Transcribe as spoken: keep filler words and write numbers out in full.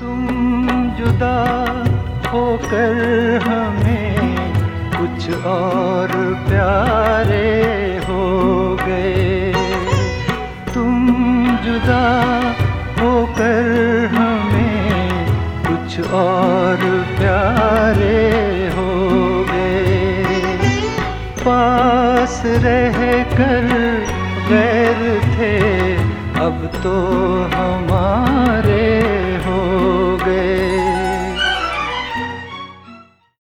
तुम जुदा होकर हमें कुछ और प्यारे हो गए। तुम जुदा होकर हमें कुछ और प्यारे हो गए। पास रह कर गैर थे अब तो हमारे